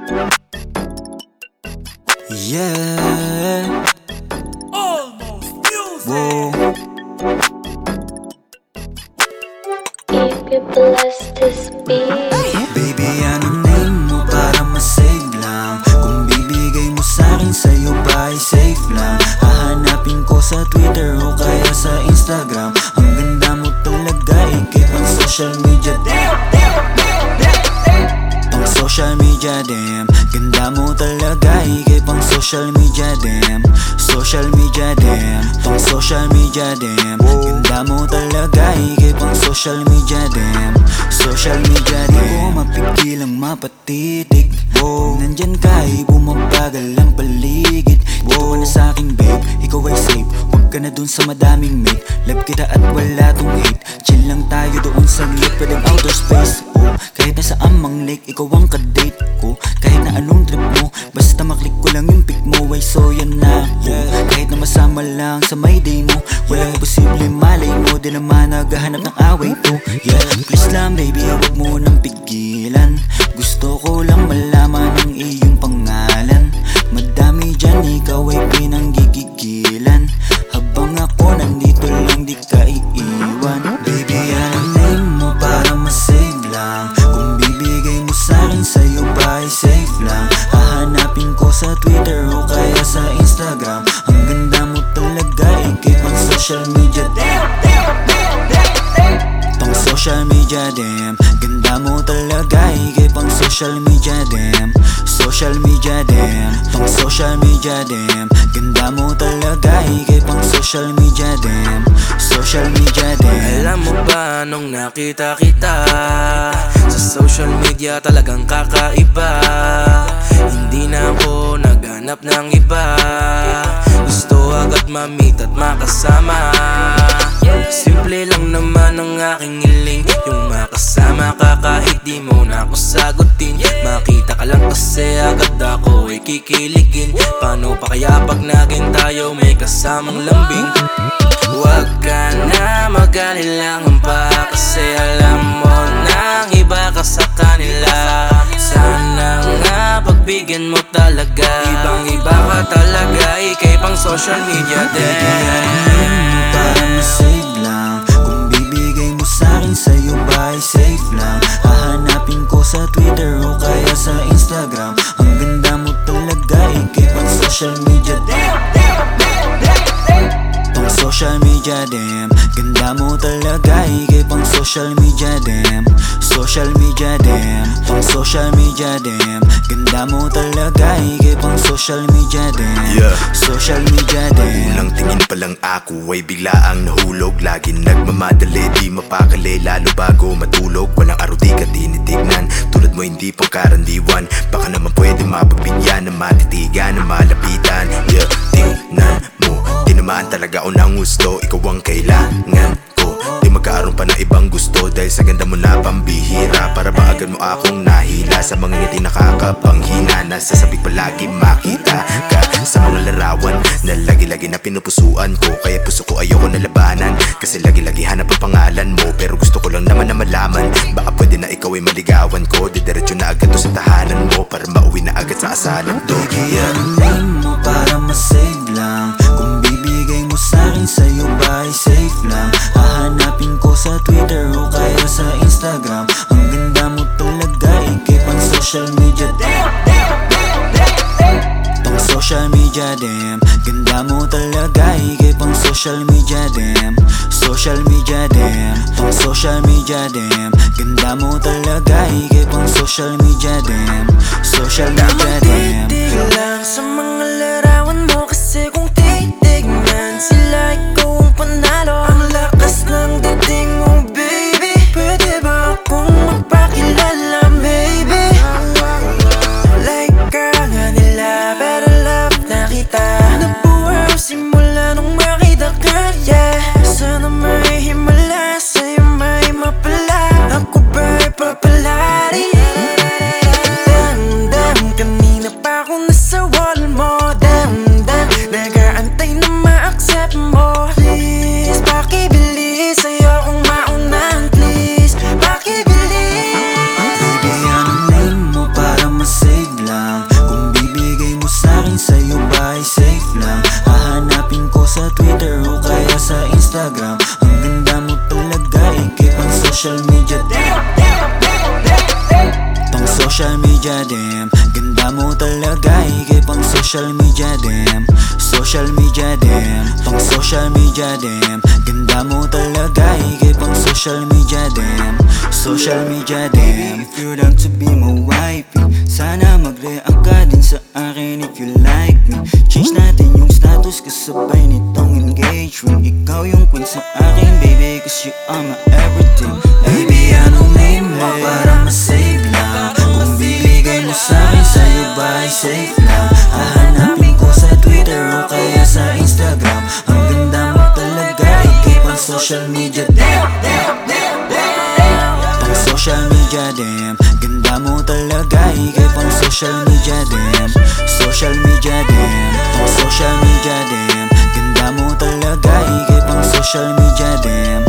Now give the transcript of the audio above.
Yeah. Almost music. Whoa. If you bless this beat, Baby, anong name mo para masave lang? Kung bibigay mo sa'kin, sa'yo ba ay safe lang? Hahanapin ko sa Twitter o kaya sa Instagram. Ang ganda mo talaga, ikip ang social media. Pang social media, damn. Ganda mo talaga, ikip ang social media, damn. Social media, damn. Pang social media, damn. Ganda mo talaga, ikip ang social media, damn. Social media, damn. Di ko mapigilang mapatitig. Nandyan ka, bumabagal ang paligid. Dito ka na sa'king babe, ikaw ay safe. Huwag ka na dun sa madaming mate. Love kita at wala tong hate. Chill lang tayo doon sa gilid, pwedeng outer space. Kahit nasa amang lake, ikaw ang kadate ko. Kahit na anong trip mo, basta maklik ko lang yung pic mo. Ay so yan na ako. Kahit na masama lang sa my day mo, walang posible malay mo. Di naman naghahanap ng away to. Yeah, please lang baby, huwag mo nang pigilan. Gusto ko lang malaman ang iyong pangalan. Madami dyan, ikaw ay pinanggigigilan. Habang ako nandito lang, di ka iiwan. Baby, anong name mo para masave lang? Kung bibigay mo sa'kin, sa'yo ba ay safe lang? Hahanapin ko sa Twitter o kaya sa Instagram. Ang ganda mo talaga, ikip ang social media. Pang social media, damn. Ganda mo talaga, ikip ang social media, damn. Social media, damn. Pang social media, damn. Ganda mo talaga, ikip ang social media, damn. Social media, damn. Alam mo ba nung nakita kita sa social media, talagang kakaiba. Hindi na ako naghanap ng iba. Gusto agad ma-meet at makasama. Simple lang naman ang aking hiling, yung makasama ka kahit di mo na ako sagutin. Makita ka lang kasi agad ako ay kikiligin. Paano pa kaya pag naging tayo may kasamang lambing? Huwag ka na mag-alilangan pa, kasi alam mo nang iba ka sa kanila. Sana nga pagbigyan mo talaga, ibang iba ka talaga, ikay pang social media din. Para masave lang. Kung bibigay mo sa'kin, sa'yo ba ay safe lang? Hahanapin ko sa Twitter o kaya sa Instagram. Ang ganda mo talaga, ikip ang social media. Pang social media, damn. Ganda mo talaga, ikip ang social media, damn. Social media, damn. Pang social media, damn. Ganda mo talaga, ikip ang social media, damn. Social media, damn. Unang tingin pa lang ako ay bigla ang nahulog. Laging nagmamadali, di mapakali, lalo bago matulog. Walang araw di ka tinitignan, tulad mo hindi pangkarandiwan. Baka naman pwede mapagbigyan na matitigan, na malapitan. Yeah, tingnan mo, tinamaan talaga ako ng gusto. Ikaw ang kailangan ko, di magkaroon pa ng ibang gusto. Dahil sa ganda mo na pambihira, para ba agad mo akong nahila. Sa mga ngiti nakakapanghina, nasasabi palagi makita ka sa mga larawan na lagi-lagi na pinupusuan ko. Kaya puso ko ayoko na labanan, kasi lagi-lagi hanap ang pangalan mo. Pero gusto ko lang naman na malaman, baka pwede na ikaw ay maligawan ko. Didiretso na agad to sa tahanan mo, para mauwi na agad sa asalan to. Anong name mo para masave lang? Kung bibigay mo sa'kin, sa'yo ba ay safe lang? Hahanapin ko sa Twitter o kaya sa Instagram. Ang ganda mo talaga, ikip ang social media. Pang social media, damn. Ganda mo talaga, ikip ang social media, damn. Social media, damn. Pang social media, damn. Ganda mo talaga, ikip ang social media, damn. Social media, damn. Titig lang sa mga larawan mo, kasi kung titignan sila, ikaw ang panalo. Ang lakas ng dating mo, baby. Pwede ba akong magpakilala, baby? Like ka nga nila, pero love na kita. Nabuhay simula nung makita ka, yeah. Sana may himala, sa'yo may mapala. Ako ba'y papalari? Damn, kanina pa ako nasa wall mo. lang. Kung bibigay mo sa'kin, sa'yo ba ay safe lang? Hahanapin ko sa Twitter o kaya sa Instagram. Ang ganda mo talaga, ikip ang social media. Pang social media damn, ganda mo talaga, ikip ang social media damn. Social media damn, pang social media damn, ganda mo talaga, ikip ang social media damn. Social media damn. If you're down to be my wifey, sana mag-react ka din sa akin if you like me. Change natin yung status kasabay nitong engagement. Ikaw yung queen sa akin baby, cause you are my everything. Baby, anong name mo para ma-save lang? Kung bibigay mo sa'kin, sa'yo ba ay safe lang? Hahanapin ko sa Twitter o kaya sa Instagram. Ang ganda mo talaga, ikip ang social media damn. Pang social media damn, ganda mo talaga, ikip ang social media damn. Social media damn, pang social media damn, ganda mo talaga, ikip ang social media damn.